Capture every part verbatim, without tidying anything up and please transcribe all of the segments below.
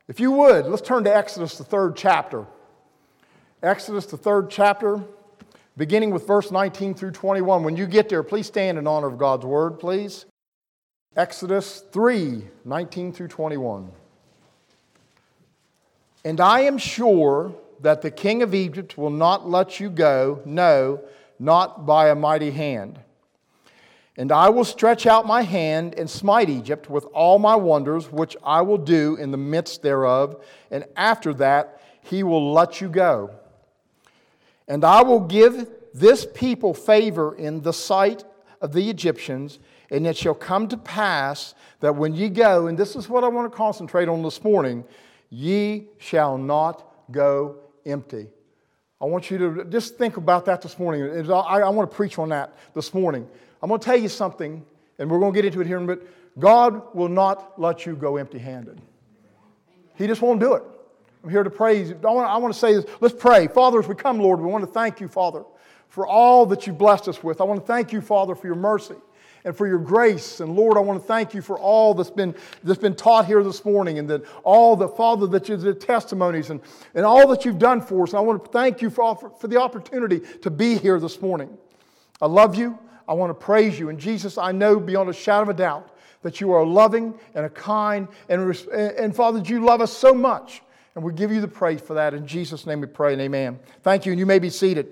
If you would, let's turn to Exodus, the third chapter. Exodus, the third chapter, beginning with verse nineteen through twenty-one. When you get there, please stand in honor of God's word, please. Exodus three, nineteen through twenty-one. And I am sure that the king of Egypt will not let you go, no, not by a mighty hand. And I will stretch out my hand and smite Egypt with all my wonders, which I will do in the midst thereof, and after that he will let you go. And I will give this people favor in the sight of the Egyptians, and it shall come to pass that when ye go, and this is what I want to concentrate on this morning, ye shall not go empty. I want you to just think about that this morning. I, I want to preach on that this morning. I'm going to tell you something, and we're going to get into it here in a bit. God will not let you go empty-handed. He just won't do it. I'm here to praise. I want, I want to say this. Let's pray. Father, as we come, Lord, we want to thank you, Father, for all that you've blessed us with. I want to thank you, Father, for your mercy and for your grace. And Lord, I want to thank you for all that's been, that's been taught here this morning, and that all the, Father, that you, the testimonies and, and all that you've done for us. And I want to thank you for, for the opportunity to be here this morning. I love you. I want to praise you. And Jesus, I know beyond a shadow of a doubt that you are a loving and a kind, and, and Father, that you love us so much. And we give you the praise for that. In Jesus' name we pray and amen. Thank you, and you may be seated.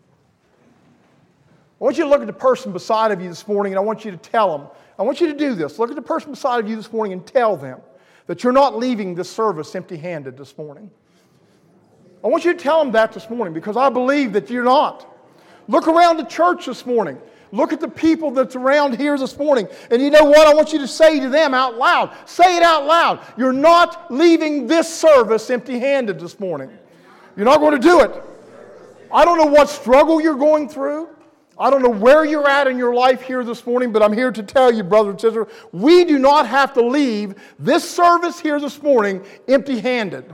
I want you to look at the person beside of you this morning, and I want you to tell them. I want you to do this. Look at the person beside of you this morning and tell them that you're not leaving this service empty-handed this morning. I want you to tell them that this morning, because I believe that you're not. Look around the church this morning. Look at the people that's around here this morning. And you know what? I want you to say to them out loud. Say it out loud. You're not leaving this service empty-handed this morning. You're not going to do it. I don't know what struggle you're going through. I don't know where you're at in your life here this morning, but I'm here to tell you, brother and sister, we do not have to leave this service here this morning empty-handed.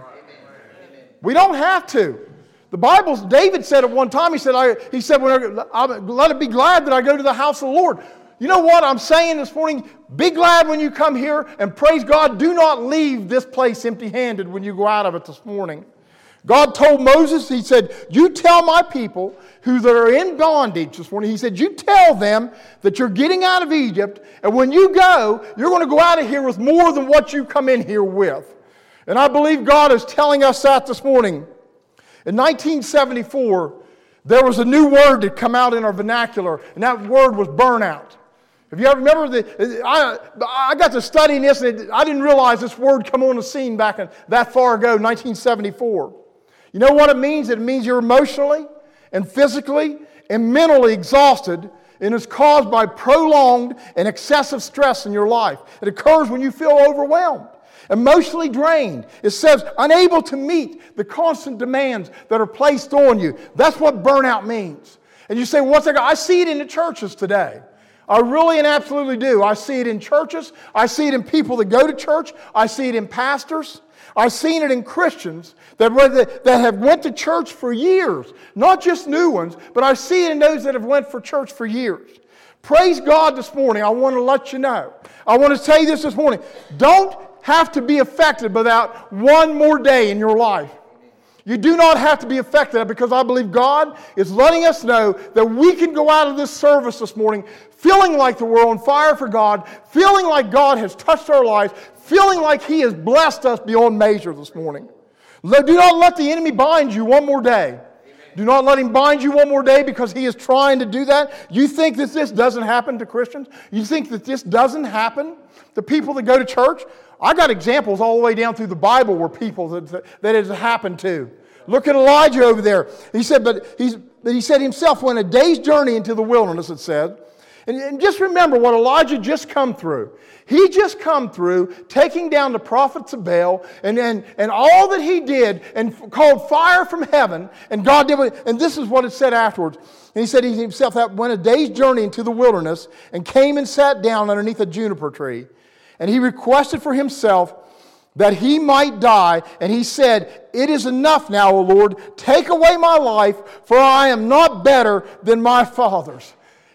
We don't have to. The Bible, David said at one time, he said, I, he said, when I, let it be glad that I go to the house of the Lord. You know what I'm saying this morning? Be glad when you come here, and praise God, do not leave this place empty-handed when you go out of it this morning. God told Moses, he said, you tell my people who that are in bondage this morning, he said, you tell them that you're getting out of Egypt, and when you go, you're going to go out of here with more than what you come in here with. And I believe God is telling us that this morning. In nineteen seventy-four, there was a new word that come out in our vernacular, and that word was burnout. If you ever remember, the, I, I got to studying this, and it, I didn't realize this word come on the scene back in, that far ago, nineteen seventy-four. You know what it means? It means you're emotionally and physically and mentally exhausted, and it's caused by prolonged and excessive stress in your life. It occurs when you feel overwhelmed, emotionally drained. It says unable to meet the constant demands that are placed on you. That's what burnout means. And you say, well, what's that? I see it in the churches today. I really and absolutely do. I see it in churches. I see it in people that go to church. I see it in pastors. I've seen it in Christians that, that have went to church for years. Not just new ones, but I see it in those that have went for church for years. Praise God this morning. I want to let you know. I want to tell you this this morning. Don't have to be affected by that one more day in your life. You do not have to be affected, because I believe God is letting us know that we can go out of this service this morning feeling like that we're on fire for God, feeling like God has touched our lives, feeling like He has blessed us beyond measure this morning. Do not let the enemy bind you one more day. Do not let him bind you one more day, because he is trying to do that. You think that this doesn't happen to Christians? You think that this doesn't happen to people that go to church? I got examples all the way down through the Bible where people that, that it has happened to. Look at Elijah over there. He said, but, he's, but he said himself went a day's journey into the wilderness, it said. And, and just remember what Elijah just come through. He just come through taking down the prophets of Baal, and, and, and all that he did, and f- called fire from heaven, and God did what, and this is what it said afterwards. And he said he himself that went a day's journey into the wilderness, and came and sat down underneath a juniper tree. And he requested for himself that he might die. And he said, it is enough now, O Lord. Take away my life, for I am not better than my fathers.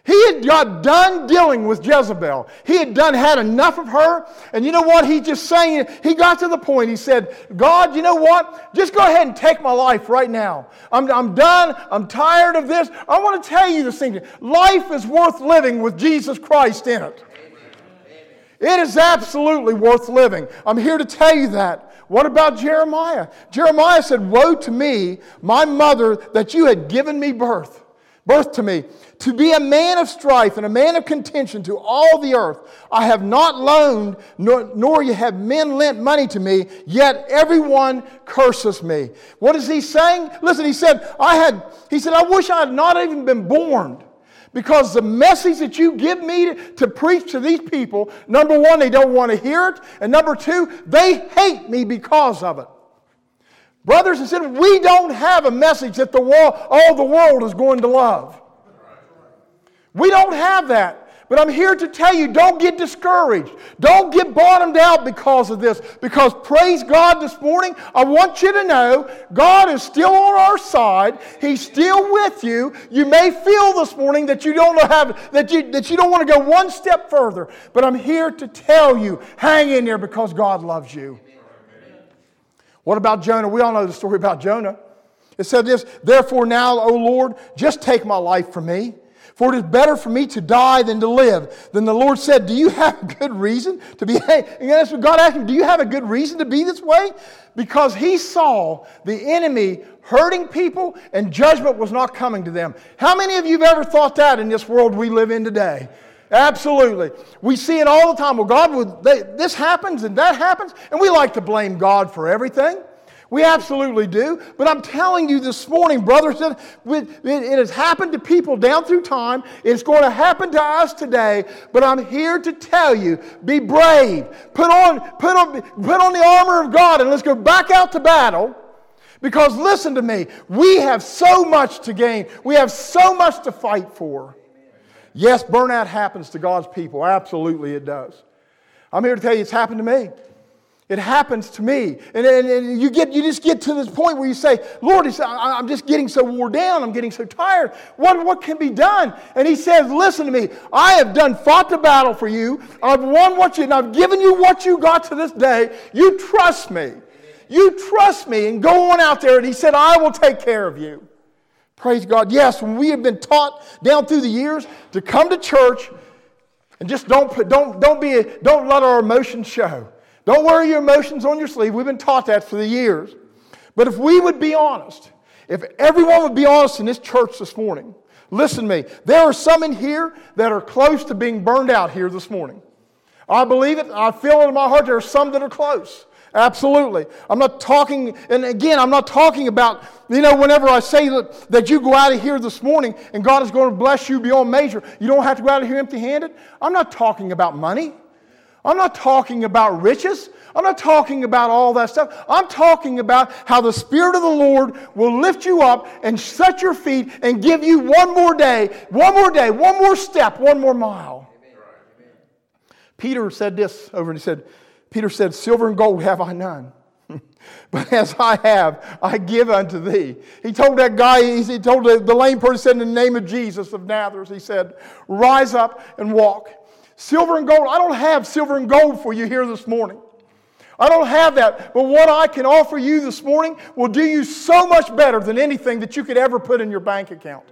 He had got done dealing with Jezebel. He had done had enough of her. And you know what? He just saying, he got to the point. He said, God, you know what? Just go ahead and take my life right now. I'm, I'm done. I'm tired of this. I want to tell you this thing. Life is worth living with Jesus Christ in it. It is absolutely worth living. I'm here to tell you that. What about Jeremiah? Jeremiah said, woe to me, my mother, that you had given me birth. Birth to me. To be a man of strife and a man of contention to all the earth. I have not loaned, nor, nor have men lent money to me, yet everyone curses me. What is he saying? Listen, he said, I had, he said, I wish I had not even been born. Because the message that you give me to, to preach to these people, number one, they don't want to hear it. And number two, they hate me because of it. Brothers and sisters, we don't have a message that the world, all the world is going to love. We don't have that. But I'm here to tell you, don't get discouraged. Don't get bottomed out because of this. Because praise God this morning, I want you to know God is still on our side. He's still with you. You may feel this morning that you don't know how, that you, that you don't want to go one step further. But I'm here to tell you, hang in there because God loves you. What about Jonah? We all know the story about Jonah. It said this, therefore now, O Lord, just take my life from me. For it is better for me to die than to live. Then the Lord said, do you have a good reason to be? And that's what God asked him, do you have a good reason to be this way? Because he saw the enemy hurting people and judgment was not coming to them. How many of you have ever thought that in this world we live in today? Absolutely. We see it all the time. Well, God, would, they, this happens and that happens. And we like to blame God for everything. We absolutely do. But I'm telling you this morning, brothers, that it has happened to people down through time. It's going to happen to us today. But I'm here to tell you, be brave. Put on, put on, put on the armor of God and let's go back out to battle. Because listen to me, we have so much to gain. We have so much to fight for. Yes, burnout happens to God's people. Absolutely it does. I'm here to tell you it's happened to me. It happens to me. And, and, and you get you just get to this point where you say, Lord, I'm just getting so worn down. I'm getting so tired. What, what can be done? And he says, listen to me. I have done fought the battle for you. I've won what you, and I've given you what you got to this day. You trust me. You trust me and go on out there. And he said, I will take care of you. Praise God. Yes, when we have been taught down through the years to come to church and just don't put, don't don't be a, don't let our emotions show. Don't wear your emotions on your sleeve. We've been taught that for the years. But if we would be honest, if everyone would be honest in this church this morning, listen to me. There are some in here that are close to being burned out here this morning. I believe it. I feel it in my heart. There are some that are close. Absolutely. I'm not talking, and again, I'm not talking about, you know, whenever I say that, that you go out of here this morning and God is going to bless you beyond measure, you don't have to go out of here empty-handed. I'm not talking about money. I'm not talking about riches. I'm not talking about all that stuff. I'm talking about how the Spirit of the Lord will lift you up and set your feet and give you one more day, one more day, one more step, one more mile. Amen. Peter said this over and he said, Peter said, silver and gold have I none. But as I have, I give unto thee. He told that guy, he told the, the lame person, said, in the name of Jesus of Nazareth, he said, rise up and walk. Silver and gold, I don't have silver and gold for you here this morning. I don't have that. But what I can offer you this morning will do you so much better than anything that you could ever put in your bank account.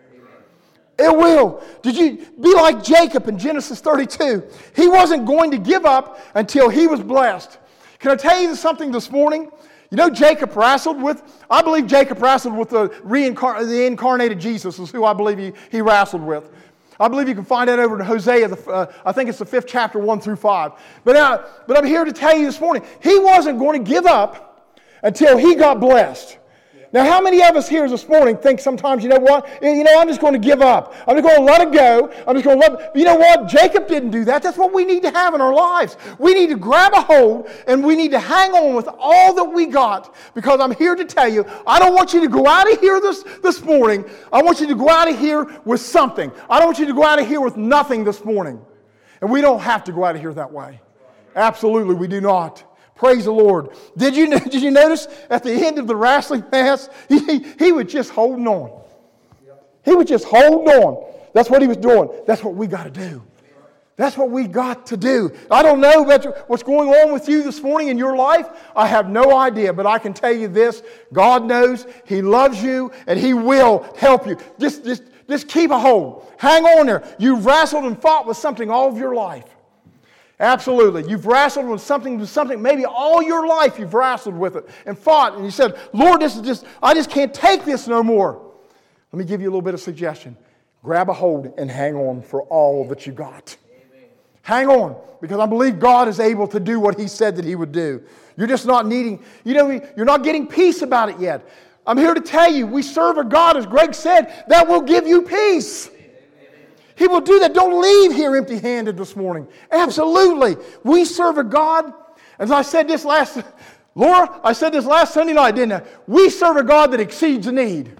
It will. Did you be like Jacob in Genesis thirty-two? He wasn't going to give up until he was blessed. Can I tell you something this morning? You know Jacob wrestled with, I believe Jacob wrestled with the, reincar- the incarnated Jesus is who I believe he, he wrestled with. I believe you can find that over in Hosea, the, uh, I think it's the fifth chapter, one through five. But, uh, but I'm here to tell you this morning, he wasn't going to give up until he got blessed. Now, how many of us here this morning think sometimes, you know what, you know, I'm just going to give up. I'm just going to let it go. I'm just going to let, you know what, Jacob didn't do that. That's what we need to have in our lives. We need to grab a hold and we need to hang on with all that we got, because I'm here to tell you, I don't want you to go out of here this, this morning. I want you to go out of here with something. I don't want you to go out of here with nothing this morning. And we don't have to go out of here that way. Absolutely, we do not. Praise the Lord. Did you, did you notice at the end of the wrestling match, he, he was just holding on. He was just holding on. That's what he was doing. That's what we got to do. That's what we got to do. I don't know about what's going on with you this morning in your life. I have no idea, but I can tell you this. God knows. He loves you, and He will help you. Just, just, just keep a hold. Hang on there. You've wrestled and fought with something all of your life. Absolutely. You've wrestled with something, with something, maybe all your life you've wrestled with it and fought, and you said, Lord, this is just, I just can't take this no more. Let me give you a little bit of suggestion. Grab a hold and hang on for all that you got. Hang on, because I believe God is able to do what He said that He would do. You're just not needing, you know, you're not getting peace about it yet. I'm here to tell you, we serve a God, as Greg said, that will give you peace. He will do that. Don't leave here empty-handed this morning. Absolutely. We serve a God, as I said this last, Laura, I said this last Sunday night, didn't I? We serve a God that exceeds the need.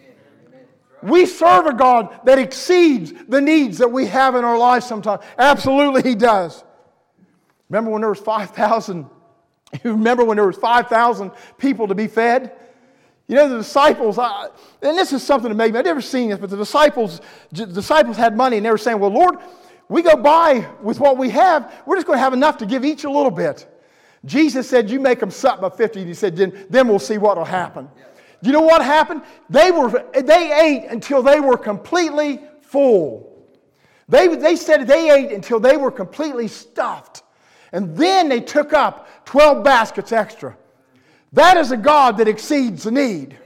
We serve a God that exceeds the needs that we have in our lives sometimes. Absolutely, He does. Remember when there was five thousand, you remember when there was five thousand people to be fed? You know, the disciples, I, and this is something that made me, I've never seen this, but the disciples, the disciples had money, and they were saying, well, Lord, we go by with what we have, we're just going to have enough to give each a little bit. Jesus said, you make them something of fifty, and He said, then, then we'll see what will happen. You know what happened? They were they ate until they were completely full. They, they said they ate until they were completely stuffed. And then they took up twelve baskets extra. That is a God that exceeds the need.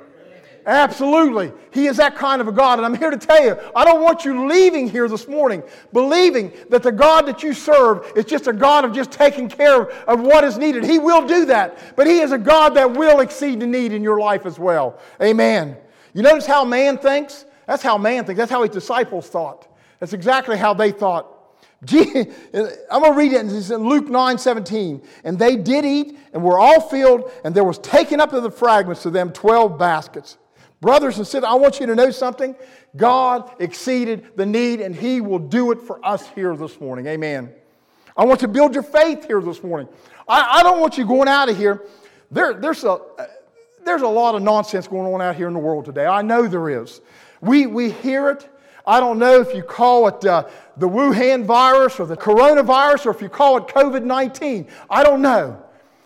Absolutely. He is that kind of a God. And I'm here to tell you, I don't want you leaving here this morning believing that the God that you serve is just a God of just taking care of what is needed. He will do that. But He is a God that will exceed the need in your life as well. Amen. You notice how man thinks? That's how man thinks. That's how His disciples thought. That's exactly how they thought. I'm going to read it. It's in Luke nine seventeen. And they did eat and were all filled, and there was taken up of the fragments to them twelve baskets. Brothers and sisters, I want you to know something. God exceeded the need, and He will do it for us here this morning. Amen. I want to build your faith here this morning. I, I don't want you going out of here. There, there's, a, there's a lot of nonsense going on out here in the world today. I know there is. We, we hear it. I don't know if you call it uh, the Wuhan virus or the coronavirus or if you call it covid nineteen. I don't know.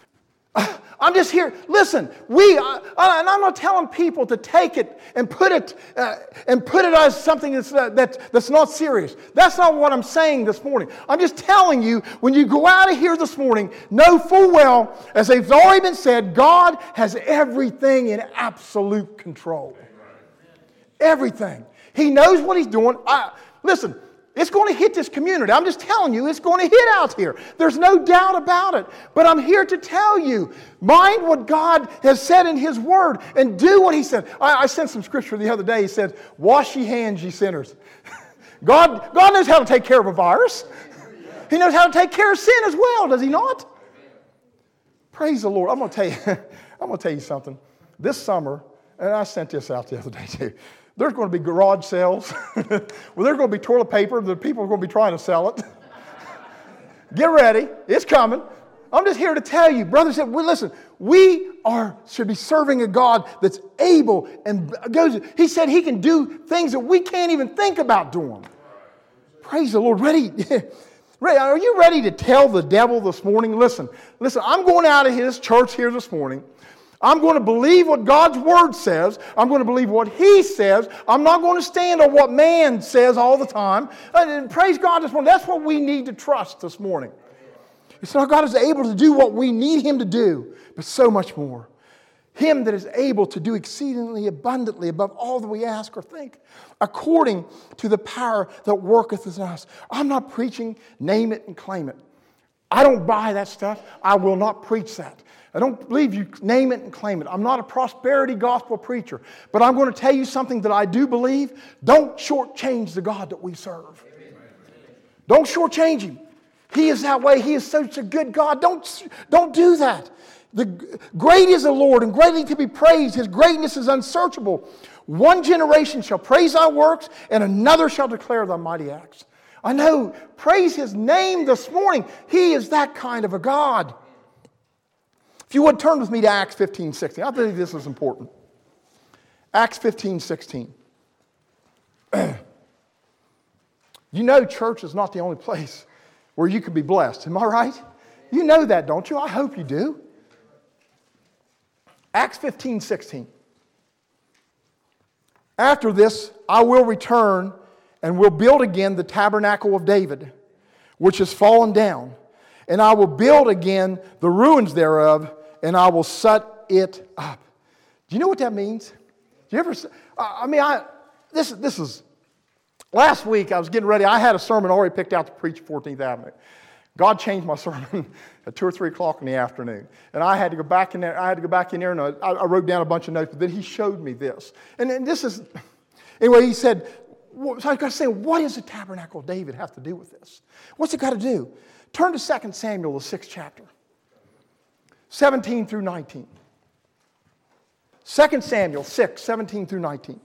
I'm just here. Listen, we, uh, and I'm not telling people to take it and put it uh, and put it as something that's, uh, that, that's not serious. That's not what I'm saying this morning. I'm just telling you, when you go out of here this morning, know full well, as they've already been said, God has everything in absolute control. Everything. He knows what He's doing. I, listen, it's going to hit this community. I'm just telling you, it's going to hit out here. There's no doubt about it. But I'm here to tell you, mind what God has said in His Word and do what He said. I, I sent some scripture the other day. He said, wash ye hands, ye sinners. God, God knows how to take care of a virus. He knows how to take care of sin as well, does He not? Praise the Lord. I'm going to tell you, I'm going to tell you something. This summer, and I sent this out the other day too, there's going to be garage sales. Well, there's going to be toilet paper. The people are going to be trying to sell it. Get ready. It's coming. I'm just here to tell you, brothers, that we, listen, we are should be serving a God that's able and goes. He said He can do things that we can't even think about doing. Praise the Lord. Ready? Ready? Are you ready to tell the devil this morning? Listen, listen, I'm going out of his church here this morning. I'm going to believe what God's Word says. I'm going to believe what He says. I'm not going to stand on what man says all the time. And praise God this morning. That's what we need to trust this morning. It's not God is able to do what we need Him to do, but so much more. Him that is able to do exceedingly abundantly above all that we ask or think, according to the power that worketh in us. I'm not preaching name it and claim it. I don't buy that stuff. I will not preach that. I don't believe you name it and claim it. I'm not a prosperity gospel preacher. But I'm going to tell you something that I do believe. Don't shortchange the God that we serve. Don't shortchange Him. He is that way. He is such a good God. Don't, don't do that. The, great is the Lord and greatly to be praised. His greatness is unsearchable. One generation shall praise Thy works and another shall declare Thy mighty acts. I know. Praise His name this morning. He is that kind of a God. If you would turn with me to Acts fifteen sixteen. I believe this is important. Acts fifteen sixteen. You know church is not the only place where you can be blessed. Am I right? You know that, don't you? I hope you do. Acts fifteen, sixteen. After this, I will return and will build again the tabernacle of David, which has fallen down. And I will build again the ruins thereof, and I will set it up. Do you know what that means? Do you ever? I mean, I this this is last week. I was getting ready. I had a sermon already picked out to preach at fourteenth Avenue. God changed my sermon at two or three o'clock in the afternoon, and I had to go back in there. I had to go back in there, and I, I wrote down a bunch of notes. But then He showed me this, and, and this is anyway. He said, so I got to say, what does the tabernacle of David have to do with this? What's it got to do? Turn to Second Samuel, the sixth chapter, seventeen through nineteen. Second Samuel six, seventeen through nineteen.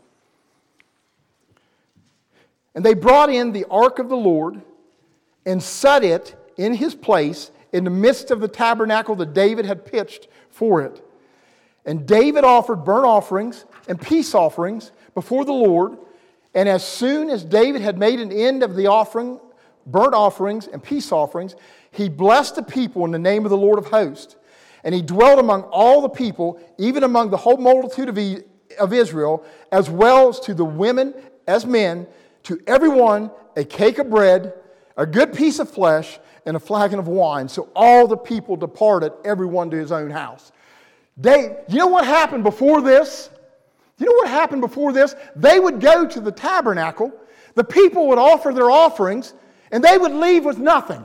And they brought in the ark of the Lord and set it in his place in the midst of the tabernacle that David had pitched for it. And David offered burnt offerings and peace offerings before the Lord. And as soon as David had made an end of the offering, burnt offerings and peace offerings, he blessed the people in the name of the Lord of hosts. And he dwelt among all the people, even among the whole multitude of, e- of Israel, as well as to the women as men, to everyone a cake of bread, a good piece of flesh, and a flagon of wine. So all the people departed, everyone to his own house. They, you know what happened before this? You know what happened before this? They would go to the tabernacle, the people would offer their offerings, and they would leave with nothing.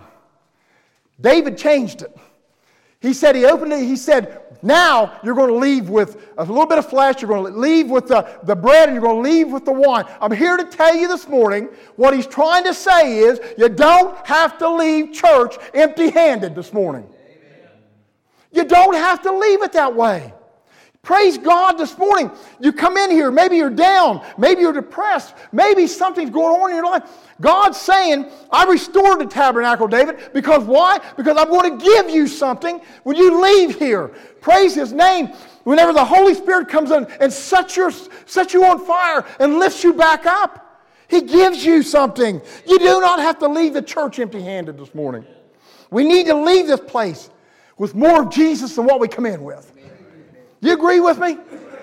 David changed it. He said, he opened it, he said, now you're going to leave with a little bit of flesh, you're going to leave with the, the bread, and you're going to leave with the wine. I'm here to tell you this morning, what he's trying to say is, you don't have to leave church empty-handed this morning. Amen. You don't have to leave it that way. Praise God this morning. You come in here, maybe you're down, maybe you're depressed, maybe something's going on in your life. God's saying, I restored the tabernacle, David, because why? Because I'm going to give you something when you leave here. Praise His name. Whenever the Holy Spirit comes in and sets, your, sets you on fire and lifts you back up, He gives you something. You do not have to leave the church empty-handed this morning. We need to leave this place with more of Jesus than what we come in with. You agree with me?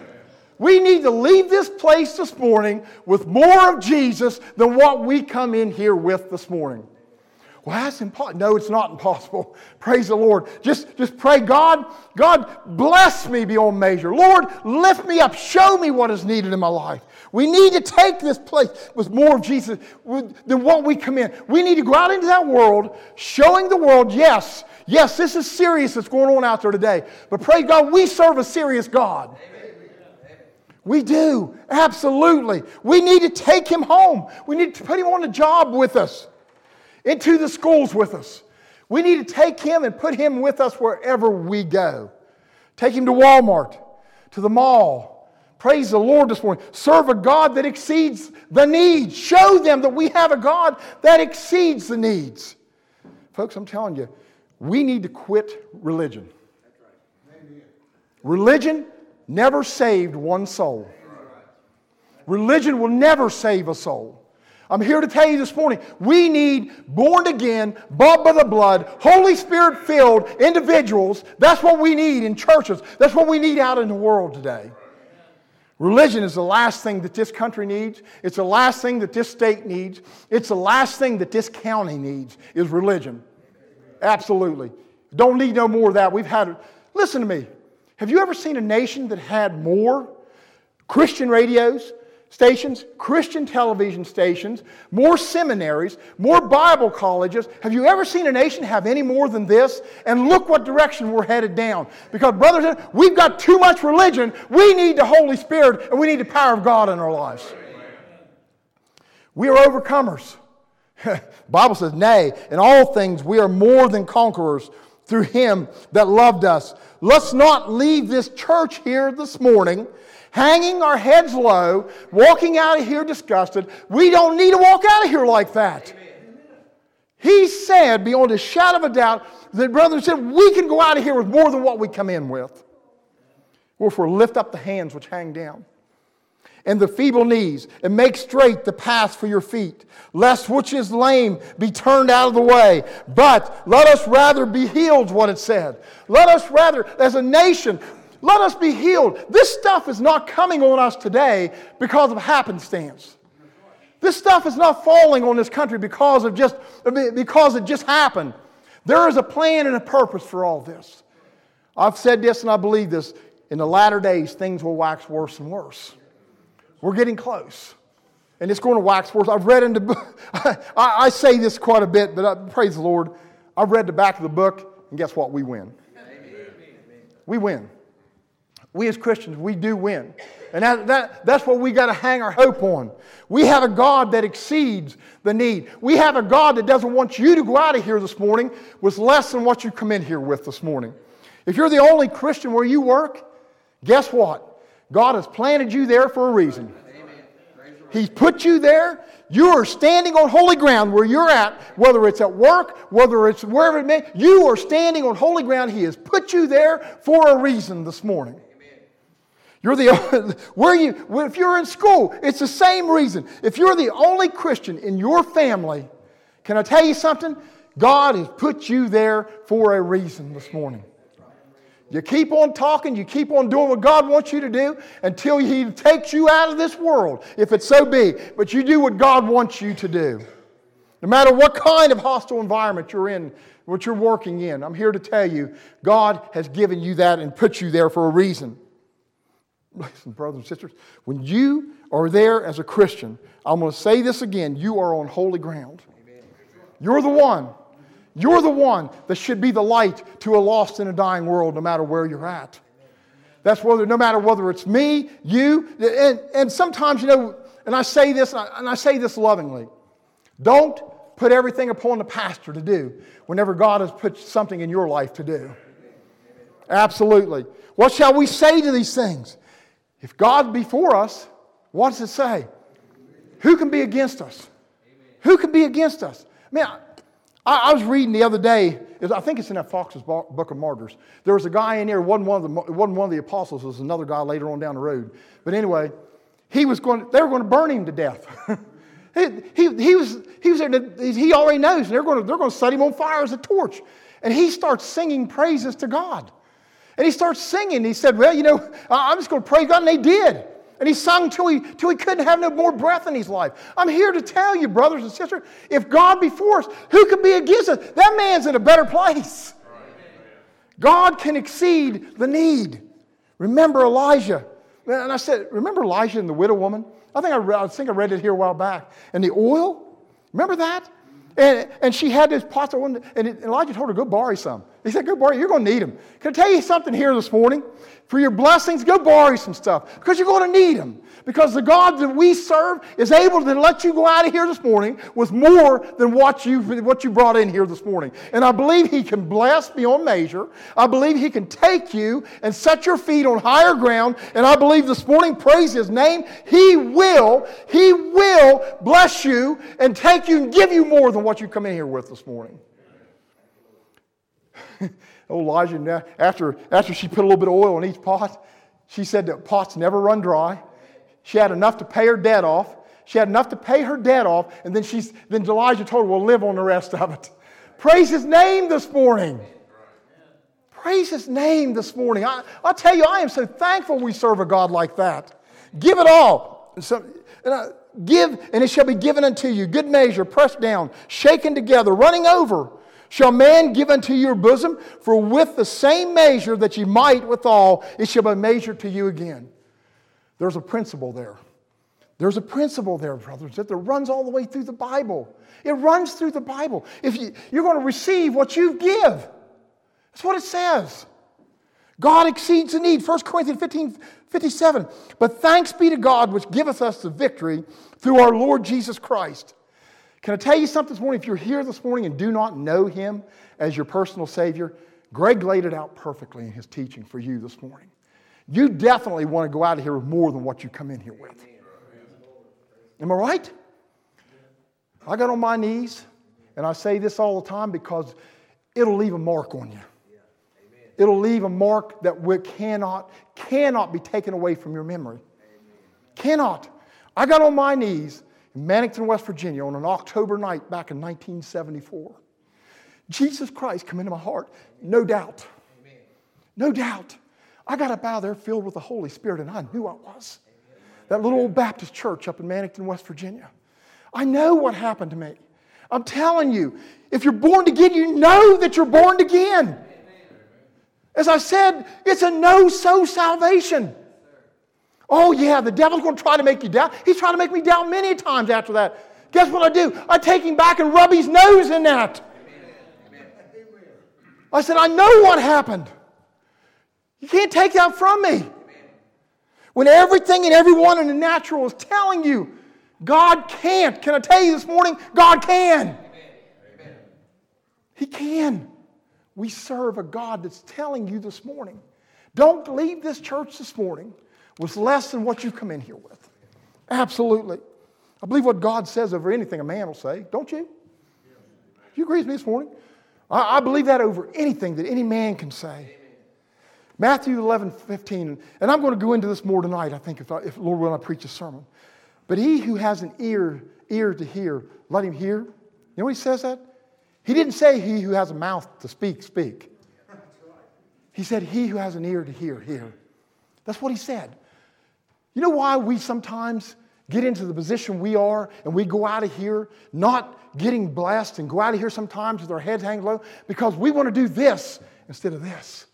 We need to leave this place this morning with more of Jesus than what we come in here with this morning. Well, that's impossible. No, it's not impossible. Praise the Lord. Just, just pray, God, God, bless me beyond measure. Lord, lift me up. Show me what is needed in my life. We need to take this place with more of Jesus than what we come in. We need to go out into that world, showing the world, yes, yes, this is serious that's going on out there today. But praise God, we serve a serious God. Amen. We do. Absolutely. We need to take Him home. We need to put Him on the job with us, into the schools with us. We need to take Him and put Him with us wherever we go. Take Him to Walmart, to the mall. Praise the Lord this morning. Serve a God that exceeds the needs. Show them that we have a God that exceeds the needs. Folks, I'm telling you, we need to quit religion. Religion never saved one soul. Religion will never save a soul. I'm here to tell you this morning, we need born again, bought by the blood, Holy Spirit filled individuals. That's what we need in churches. That's what we need out in the world today. Religion is the last thing that this country needs. It's the last thing that this state needs. It's the last thing that this county needs is religion. Absolutely. Don't need no more of that. We've had, listen to me. Have you ever seen a nation that had more Christian radios stations, Christian television stations, more seminaries, more Bible colleges? Have you ever seen a nation have any more than this? And look what direction we're headed down. Because, brothers, we've got too much religion. We need the Holy Spirit and we need the power of God in our lives. We are overcomers. The Bible says, nay, in all things we are more than conquerors through Him that loved us. Let's not leave this church here this morning hanging our heads low, walking out of here disgusted. We don't need to walk out of here like that. Amen. He said, beyond a shadow of a doubt, that brother said, we can go out of here with more than what we come in with. Or if we lift up the hands which hang down. and the feeble knees, and make straight the path for your feet, lest which is lame be turned out of the way. But let us rather be healed, what it said. Let us rather, as a nation, let us be healed. This stuff is not coming on us today because of happenstance. This stuff is not falling on this country because of just because it just happened. There is a plan and a purpose for all this. I've said this and I believe this. In the latter days, things will wax worse and worse. We're getting close. And it's going to wax worse. I've read into I, I say this quite a bit, but I, praise the Lord. I've read the back of the book, and guess what? We win. Amen. We win. We as Christians, we do win. And that, that, that's what we got to hang our hope on. We have a God that exceeds the need. We have a God that doesn't want you to go out of here this morning with less than what you come in here with this morning. If you're the only Christian where you work, guess what? God has planted you there for a reason. He's put you there. You are standing on holy ground where you're at, whether it's at work, whether it's wherever it may. You are standing on holy ground. He has put you there for a reason this morning. You're the where you if you're in school, it's the same reason. If you're the only Christian in your family, can I tell you something? God has put you there for a reason this morning. You keep on talking, you keep on doing what God wants you to do until He takes you out of this world, if it so be. But you do what God wants you to do. No matter what kind of hostile environment you're in, what you're working in, I'm here to tell you, God has given you that and put you there for a reason. Listen, brothers and sisters, when you are there as a Christian, I'm going to say this again, you are on holy ground. You're the one. You're the one that should be the light to a lost and a dying world no matter where you're at. That's whether, no matter whether it's me, you, and, and sometimes, you know, and I say this, and I, and I say this lovingly, don't put everything upon the pastor to do whenever God has put something in your life to do. Absolutely. What shall we say to these things? If God be for us, what does it say? Who can be against us? Who can be against us? I mean, I, I was reading the other day, I think it's in that Fox's Book of Martyrs. There was a guy in there, it wasn't one of the, it wasn't one of the apostles, it was another guy later on down the road. But anyway, he was going, they were going to burn him to death. he, he, he was, he was there, to, he already knows, and they're going to, they're going to set him on fire as a torch. And he starts singing praises to God. And he starts singing. He said, well, you know, I'm just going to praise God, and they did. And he sung till he, till he couldn't have no more breath in his life. I'm here to tell you, brothers and sisters, if God be for us, who could be against us? That man's in a better place. God can exceed the need. Remember Elijah. And I said, remember Elijah and the widow woman? I think I, read, I think I read it here a while back. And the oil, remember that? And, and she had this pot, and Elijah told her, go borrow some. He said, go borrow, you're going to need them. Can I tell you something here this morning? For your blessings, go borrow some stuff, because you're going to need them. Because the God that we serve is able to let you go out of here this morning with more than what you, what you brought in here this morning. And I believe He can bless beyond measure. I believe He can take you and set your feet on higher ground. And I believe this morning, praise His name, He will, He will bless you and take you and give you more than what you come in here with this morning. Oh, Elijah, after, after she put a little bit of oil in each pot, she said that pots never run dry. She had enough to pay her debt off. She had enough to pay her debt off, and then, she's, then Elijah told her, we'll live on the rest of it. Praise His name this morning. Praise His name this morning. I, I'll tell you, I am so thankful we serve a God like that. Give it all. So, and I, give, and it shall be given unto you. Good measure, pressed down, shaken together, running over. Shall man give unto your bosom? For with the same measure that ye might withal, it shall be measured to you again. There's a principle there. There's a principle there, brothers, that runs all the way through the Bible. It runs through the Bible. If you, you're going to receive what you give. That's what it says. God exceeds the need. First Corinthians fifteen fifty-seven. But thanks be to God which giveth us the victory through our Lord Jesus Christ. Can I tell you something this morning? If you're here this morning and do not know Him as your personal Savior, Greg laid it out perfectly in his teaching for you this morning. You definitely want to go out of here with more than what you come in here with. Am I right? I got on my knees, and I say this all the time because it'll leave a mark on you. It'll leave a mark that we cannot, cannot be taken away from your memory. Cannot. I got on my knees in Mannington, West Virginia on an October night back in nineteen seventy-four. Jesus Christ come into my heart. No doubt. Amen. No doubt. I got up out of there filled with the Holy Spirit, and I knew I was. Amen. That little old Baptist church up in Mannington, West Virginia. I know what happened to me. I'm telling you, if you're born again, you know that you're born again. Amen. As I said, it's a no-so salvation. Oh yeah, the devil's going to try to make you doubt. He's trying to make me doubt many times after that. Guess what I do? I take him back and rub his nose in that. Amen. I said, I know what happened. You can't take that from me. Amen. When everything and everyone in the natural is telling you, God can't. Can I tell you this morning? God can. Amen. He can. We serve a God that's telling you this morning, don't leave this church this morning with less than what you come in here with. Absolutely. I believe what God says over anything a man will say. Don't you? You agree with me this morning? I, I believe that over anything that any man can say. Matthew eleven fifteen, and I'm going to go into this more tonight, I think, if, I, if Lord will, I preach a sermon. But he who has an ear, ear to hear, let him hear. You know what he says that? He didn't say he who has a mouth to speak, speak. He said he who has an ear to hear, hear. That's what he said. You know why we sometimes get into the position we are and we go out of here not getting blessed and go out of here sometimes with our heads hanging low? Because we want to do this instead of this.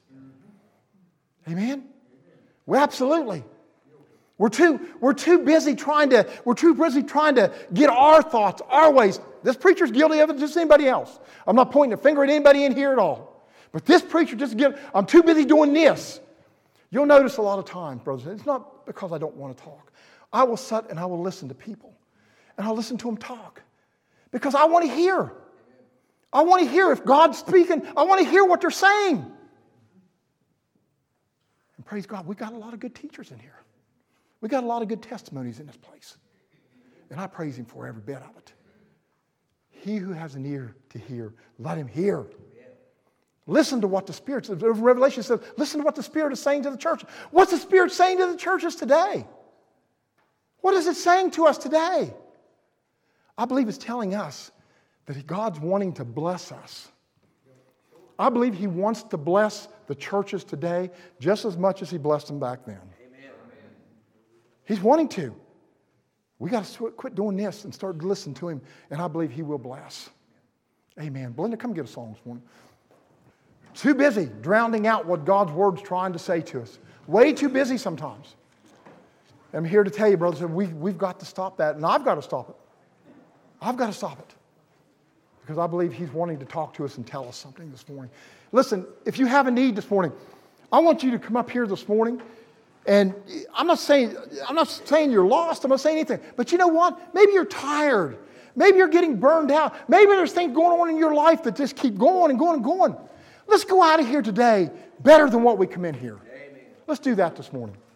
Amen? Well, absolutely. We're too, we're too busy trying to, we're too busy trying to get our thoughts, our ways. This preacher's guilty of it, just anybody else. I'm not pointing a finger at anybody in here at all. But this preacher just guilty. I'm too busy doing this. You'll notice a lot of times, brothers, it's not because I don't want to talk. I will sit and I will listen to people. And I'll listen to them talk. Because I want to hear. I want to hear if God's speaking. I want to hear what they're saying. And praise God, we got a lot of good teachers in here. We got a lot of good testimonies in this place. And I praise Him for every bit of it. He who has an ear to hear, let him hear. Listen to what the Spirit says. Revelation says, listen to what the Spirit is saying to the church. What's the Spirit saying to the churches today? What is it saying to us today? I believe it's telling us that God's wanting to bless us. I believe He wants to bless the churches today just as much as He blessed them back then. Amen. He's wanting to. We got to quit doing this and start listening to Him, and I believe He will bless. Amen. Belinda, come get a song this morning. Too busy drowning out what God's Word's trying to say to us. Way too busy sometimes. I'm here to tell you, brothers, we, we've got to stop that, and I've got to stop it. I've got to stop it. Because I believe He's wanting to talk to us and tell us something this morning. Listen, if you have a need this morning, I want you to come up here this morning, and I'm not saying, I'm not saying you're lost, I'm not saying anything, but you know what? Maybe you're tired. Maybe you're getting burned out. Maybe there's things going on in your life that just keep going and going and going. Let's go out of here today better than what we come in here. Amen. Let's do that this morning.